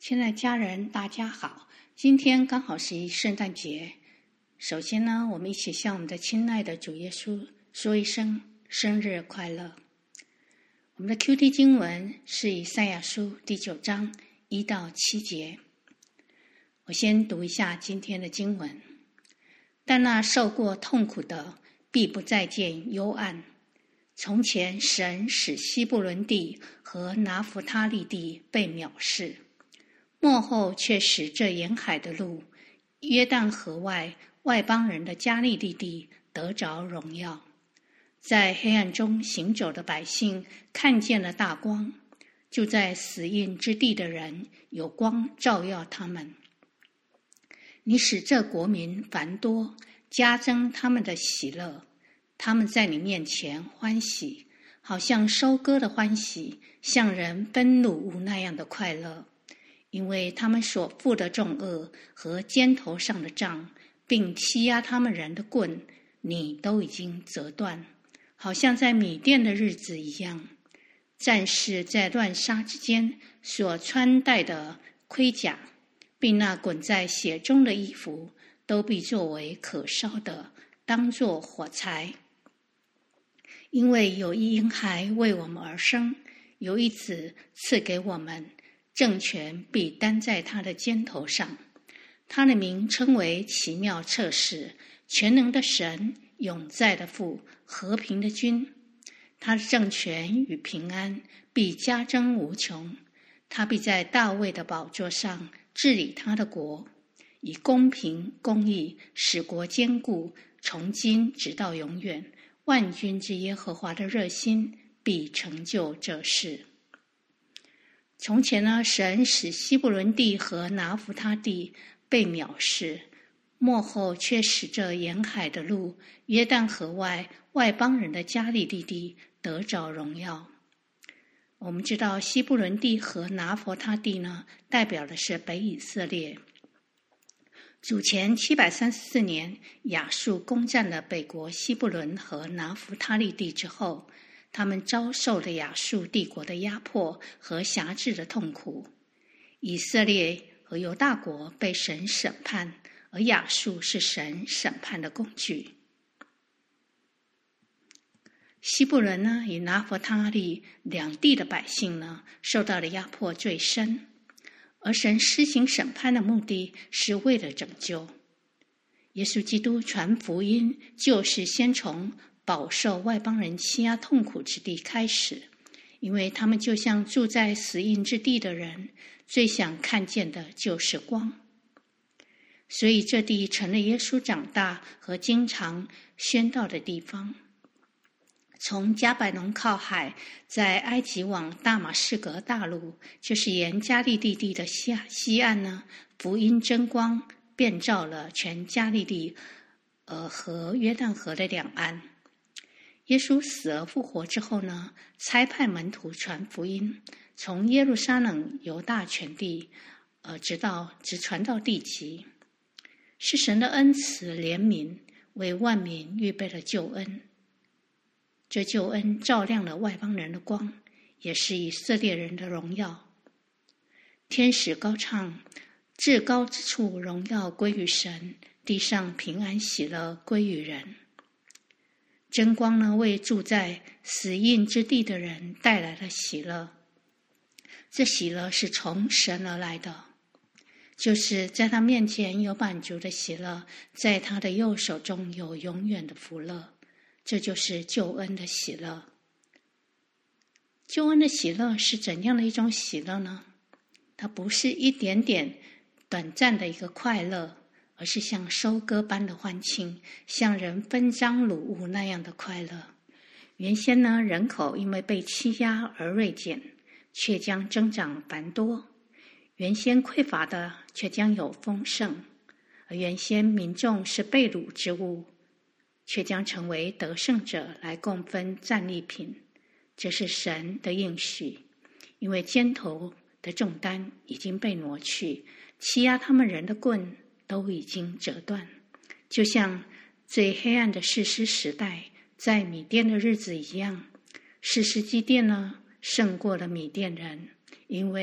亲爱的家人，大家好！今天刚好是圣诞节。首先呢，我们一起向我们的亲爱的主耶稣说一声生日快乐。我们的 QT 经文是以赛亚书第9章1到7节。我先读一下今天的经文。但那受过痛苦的，必不再见幽暗。从前神使西布伦地和拿弗他利地被藐视，末后却使这沿海的路，约旦河外邦人的加利利地得着荣耀。在黑暗中行走的百姓看见了大光，住在死荫之地的人有光照耀他们。你使这国民繁多，加增他们的喜乐，他们在你面前欢喜，好像收割的欢喜，像人奔怒无那样的快乐。因为他们所负的重恶和肩头上的杖，并欺压他们人的棍，你都已经折断，好像在米甸的日子一样。战士在乱杀之间所穿戴的盔甲，并那滚在血中的衣服，都必作为可烧的，当作火柴。因为有一婴孩为我们而生，有一子赐给我们，政权必担在他的肩头上。他的名称为奇妙策士，全能的神，永在的父，和平的君。他的政权与平安必加增无穷。他必在大卫的宝座上治理他的国，以公平公义使国坚固，从今直到永远。万军之耶和华的热心必成就这事。从前呢，神使西布伦地和拿弗他地被藐视，末后却使这沿海的路，约旦河外邦人的加利利地得着荣耀。我们知道西布伦地和拿弗他地呢，代表的是北以色列。主前734年，亚述攻占了北国西布伦和拿弗他利地之后，他们遭受了亚述帝国的压迫和辖制的痛苦。以色列和犹大国被神审判，而亚述是神审判的工具。西布伦呢，与拿弗他利两地的百姓呢，受到的压迫最深。而神施行审判的目的是为了拯救。耶稣基督传福音，就是先从饱受外邦人欺压痛苦之地开始，因为他们就像住在死荫之地的人，最想看见的就是光。所以这地成了耶稣长大和经常宣道的地方。从加百农靠海，在埃及往大马士革大陆，就是沿加利利地的西岸呢，福音真光遍照了全加利利和约旦河的两岸。耶稣死而复活之后呢，差派门徒传福音，从耶路撒冷犹大全地，直传到地极。是神的恩慈怜悯，为万民预备了救恩。这救恩照亮了外邦人的光，也是以色列人的荣耀。天使高唱，至高之处荣耀归于神，地上平安喜乐归于人。真光呢，为住在死荫之地的人带来了喜乐。这喜乐是从神而来的，就是在他面前有满足的喜乐，在他的右手中有永远的福乐。这就是救恩的喜乐。救恩的喜乐是怎样的一种喜乐呢？它不是一点点短暂的一个快乐，而是像收割般的欢庆，像人分赃掳物那样的快乐。原先呢，人口因为被欺压而锐减，却将增长繁多；原先匮乏的，却将有丰盛；而原先民众是被掳之物，却将成为得胜者来共分战利品。这是神的应许，因为肩头的重担已经被挪去，欺压他们人的棍都已经折断。就像最黑暗的士师时代，在米甸的日子一样，士师基甸呢，胜过了米甸人，因为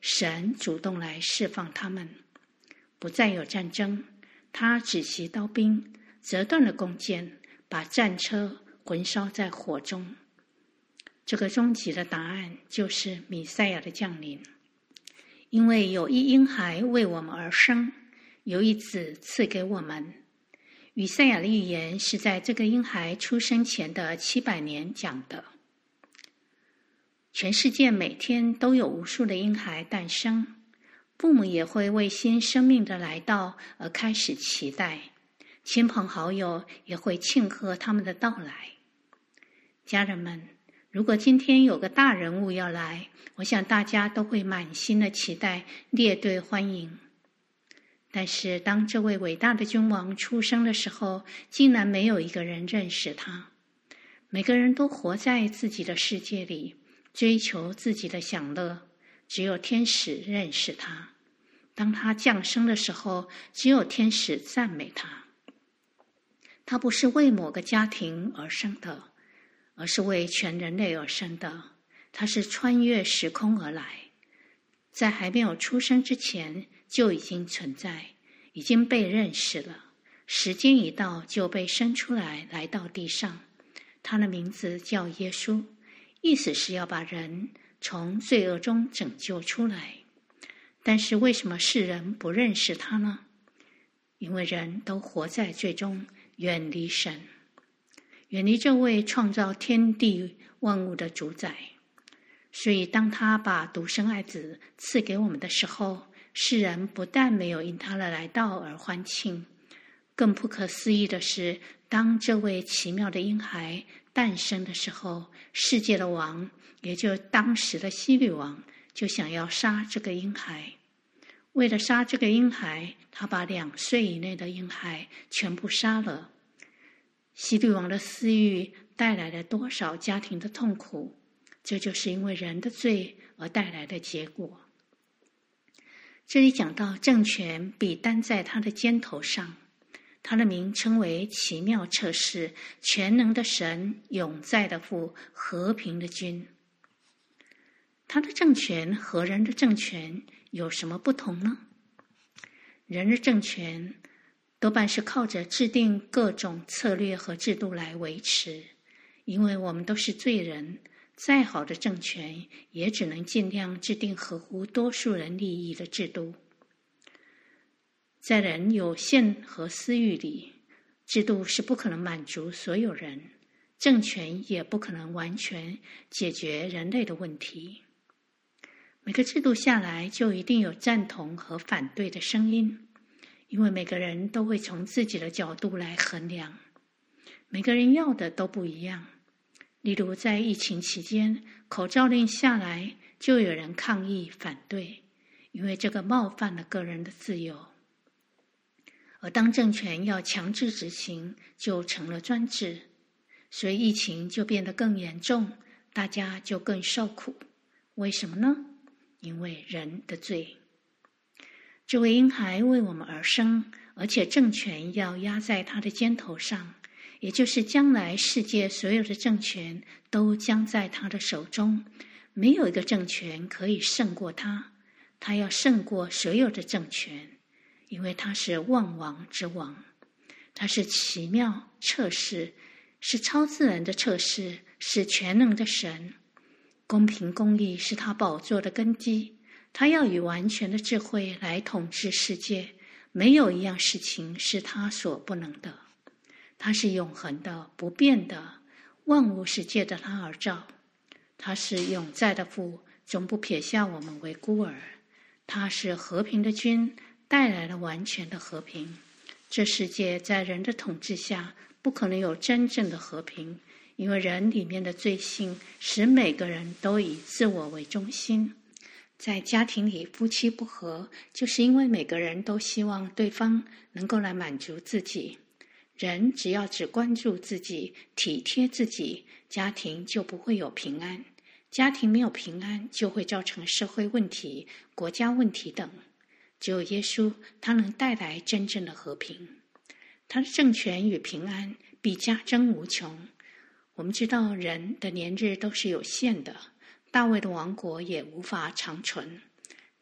神主动来释放他们，不再有战争。他止息刀兵，折断了弓箭，把战车焚烧在火中。这个终极的答案就是弥赛亚的降临。因为有一婴孩为我们而生，有一子赐给我们。以赛亚的预言是在这个婴孩出生前的700年讲的。全世界每天都有无数的婴孩诞生，父母也会为新生命的来到而开始期待，亲朋好友也会庆贺他们的到来。家人们，如果今天有个大人物要来，我想大家都会满心的期待，列队欢迎。但是当这位伟大的君王出生的时候，竟然没有一个人认识他。每个人都活在自己的世界里，追求自己的享乐，只有天使认识他。当他降生的时候，只有天使赞美他。他不是为某个家庭而生的，而是为全人类而生的。他是穿越时空而来，在还没有出生之前就已经存在，已经被认识了。时间一到就被生出来，来到地上。他的名字叫耶稣，意思是要把人从罪恶中拯救出来。但是为什么世人不认识他呢？因为人都活在罪中，远离神，远离这位创造天地万物的主宰。所以当他把独生爱子赐给我们的时候，世人不但没有因他的来到而欢庆，更不可思议的是，当这位奇妙的婴孩诞生的时候，世界的王，也就当时的希律王，就想要杀这个婴孩。为了杀这个婴孩，他把2岁以内的婴孩全部杀了。希律王的私欲带来了多少家庭的痛苦，这就是因为人的罪而带来的结果。这里讲到政权必担在他的肩头上，他的名称为奇妙策士，全能的神，永在的父，和平的君。他的政权和人的政权有什么不同呢？人的政权多半是靠着制定各种策略和制度来维持，因为我们都是罪人，再好的政权也只能尽量制定合乎多数人利益的制度。在人有限和私欲里，制度是不可能满足所有人，政权也不可能完全解决人类的问题。每个制度下来就一定有赞同和反对的声音，因为每个人都会从自己的角度来衡量，每个人要的都不一样。例如在疫情期间，口罩令下来，就有人抗议反对，因为这个冒犯了个人的自由。而当政权要强制执行，就成了专制，所以疫情就变得更严重，大家就更受苦。为什么呢？因为人的罪。这位婴孩为我们而生，而且政权要压在他的肩头上，也就是将来世界所有的政权都将在他的手中，没有一个政权可以胜过他，他要胜过所有的政权，因为他是万王之王，他是奇妙策士，是超自然的策士，是全能的神。公平公义是他宝座的根基，他要以完全的智慧来统治世界，没有一样事情是他所不能的。他是永恒的，不变的，万物是借着他而造。他是永在的父，总不撇下我们为孤儿。他是和平的君，带来了完全的和平。这世界在人的统治下不可能有真正的和平，因为人里面的罪性使每个人都以自我为中心。在家庭里夫妻不和，就是因为每个人都希望对方能够来满足自己。人只要只关注自己，体贴自己，家庭就不会有平安。家庭没有平安，就会造成社会问题、国家问题等。只有耶稣，他能带来真正的和平。他的政权与平安必加增无穷。我们知道人的年日都是有限的，大卫的王国也无法长存。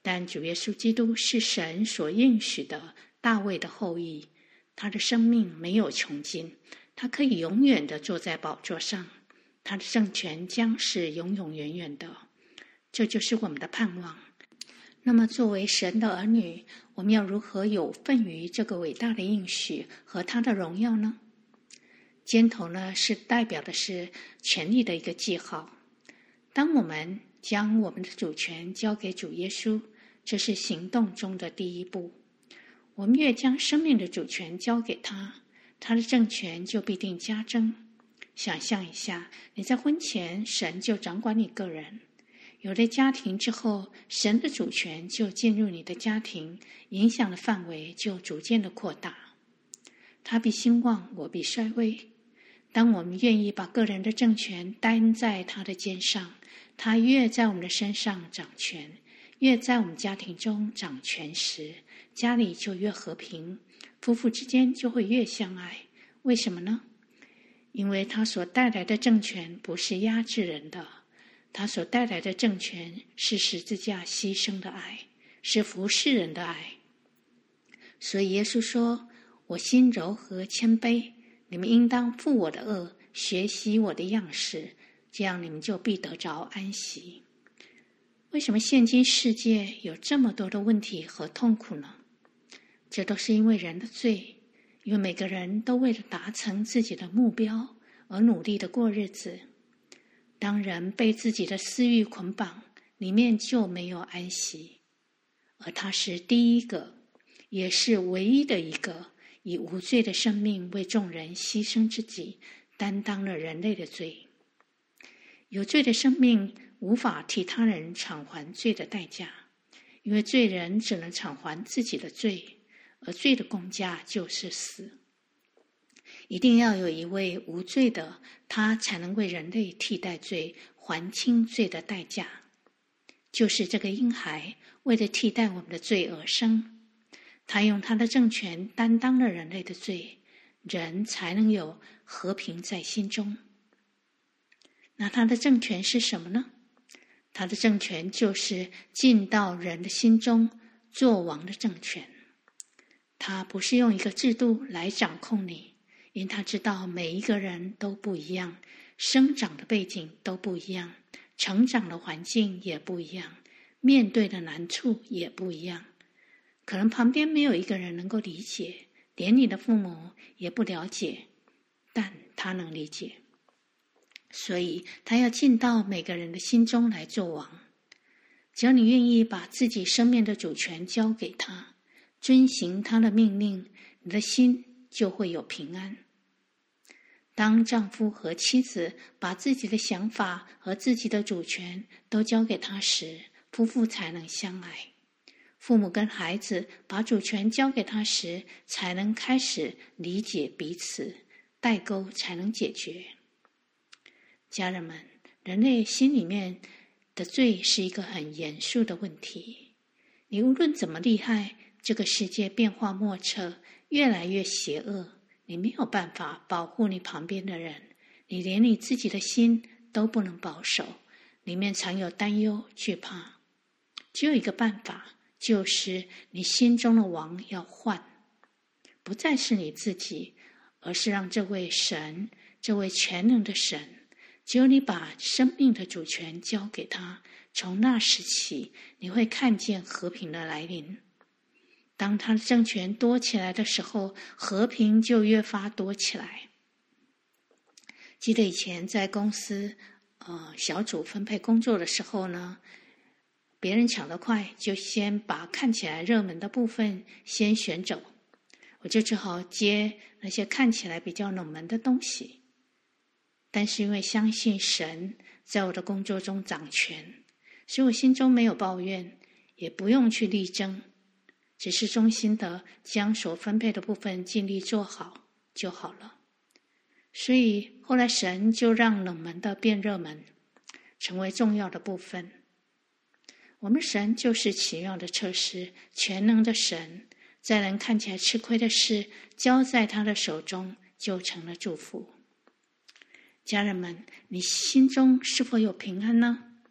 但主耶稣基督是神所应许的大卫的后裔，他的生命没有穷尽，他可以永远的坐在宝座上，他的政权将是永永远远的。这就是我们的盼望。那么作为神的儿女，我们要如何有份于这个伟大的应许和他的荣耀呢？尖头呢，是代表的是权力的一个记号。当我们将我们的主权交给主耶稣，这是行动中的第一步。我们越将生命的主权交给他，他的政权就必定加增。想象一下，你在婚前，神就掌管你个人；有了家庭之后，神的主权就进入你的家庭，影响的范围就逐渐的扩大。他必兴旺，我必衰微。当我们愿意把个人的政权担在他的肩上，他越在我们的身上掌权，越在我们家庭中掌权时，家里就越和平，夫妇之间就会越相爱。为什么呢？因为他所带来的政权不是压制人的，他所带来的政权是十字架牺牲的爱，是服侍人的爱。所以耶稣说，我心柔和谦卑，你们应当负我的恶，学习我的样式，这样你们就必得着安息。为什么现今世界有这么多的问题和痛苦呢？这都是因为人的罪，因为每个人都为了达成自己的目标而努力的过日子。当人被自己的私欲捆绑，里面就没有安息。而他是第一个，也是唯一的一个以无罪的生命为众人牺牲自己，担当了人类的罪。有罪的生命无法替他人偿还罪的代价，因为罪人只能偿还自己的罪，而罪的工价就是死。一定要有一位无罪的，他才能为人类替代罪，还清罪的代价。就是这个婴孩为了替代我们的罪而生，他用他的政权担当了人类的罪，人才能有和平在心中。那他的政权是什么呢？他的政权就是进到人的心中作王的政权。他不是用一个制度来掌控你，因他知道每一个人都不一样，生长的背景都不一样，成长的环境也不一样，面对的难处也不一样。可能旁边没有一个人能够理解，连你的父母也不了解，但他能理解。所以他要进到每个人的心中来做王。只要你愿意把自己生命的主权交给他，遵行他的命令，你的心就会有平安。当丈夫和妻子把自己的想法和自己的主权都交给他时，夫妇才能相爱。父母跟孩子把主权交给他时，才能开始理解彼此，代沟才能解决。家人们，人类心里面的罪是一个很严肃的问题。你无论怎么厉害，这个世界变化莫测，越来越邪恶，你没有办法保护你旁边的人，你连你自己的心都不能保守，里面常有担忧、惧怕。只有一个办法，就是你心中的王要换，不再是你自己，而是让这位神，这位全能的神，只有你把生命的主权交给他，从那时起，你会看见和平的来临。当他的政权多起来的时候，和平就越发多起来。记得以前在公司小组分配工作的时候呢，别人抢得快，就先把看起来热门的部分先选走，我就只好接那些看起来比较冷门的东西。但是因为相信神在我的工作中掌权，所以我心中没有抱怨，也不用去力争，只是忠心的将所分配的部分尽力做好就好了。所以后来神就让冷门的变热门，成为重要的部分。我们神就是奇妙的测试，全能的神，在人看起来吃亏的事交在他的手中，就成了祝福。家人们，你心中是否有平安呢？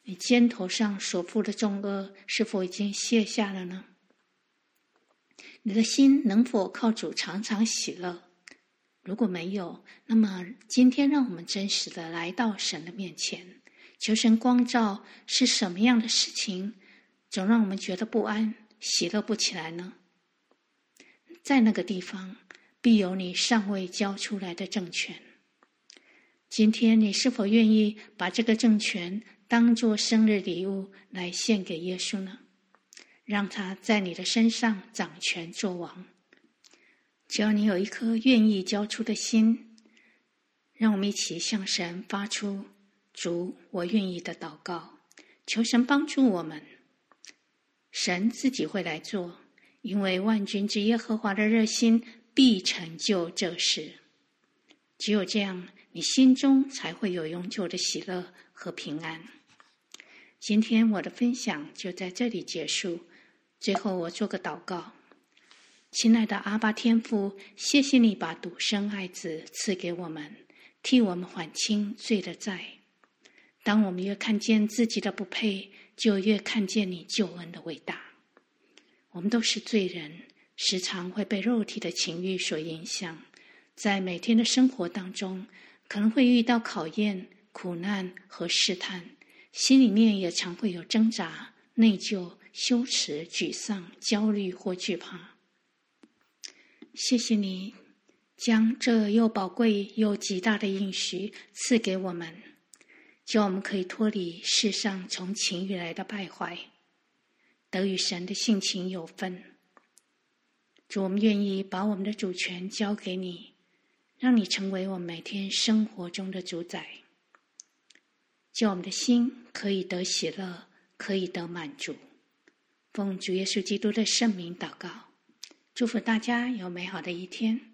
你肩头上所负的重轭是否已经卸下了呢？你的心能否靠主常常喜乐？如果没有，那么今天让我们真实的来到神的面前，求神光照是什么样的事情总让我们觉得不安，喜乐不起来呢？在那个地方必有你尚未交出来的政权。今天你是否愿意把这个政权当作生日礼物来献给耶稣呢？让他在你的身上掌权作王。只要你有一颗愿意交出的心，让我们一起向神发出主我愿意的祷告，求神帮助我们。神自己会来做，因为万军之耶和华的热心必成就这事。只有这样，你心中才会有永久的喜乐和平安。今天我的分享就在这里结束，最后我做个祷告。亲爱的阿爸天父，谢谢你把独生爱子赐给我们，替我们还清罪的债。当我们越看见自己的不配，就越看见你救恩的伟大。我们都是罪人，时常会被肉体的情欲所影响，在每天的生活当中，可能会遇到考验、苦难和试探，心里面也常会有挣扎、内疚、羞耻、沮丧、焦虑或惧怕。谢谢你将这又宝贵又极大的应许赐给我们，叫我们可以脱离世上从情欲来的败坏，得与神的性情有分。主，我们愿意把我们的主权交给你，让你成为我们每天生活中的主宰，叫我们的心可以得喜乐，可以得满足。奉主耶稣基督的圣名祷告，祝福大家有美好的一天。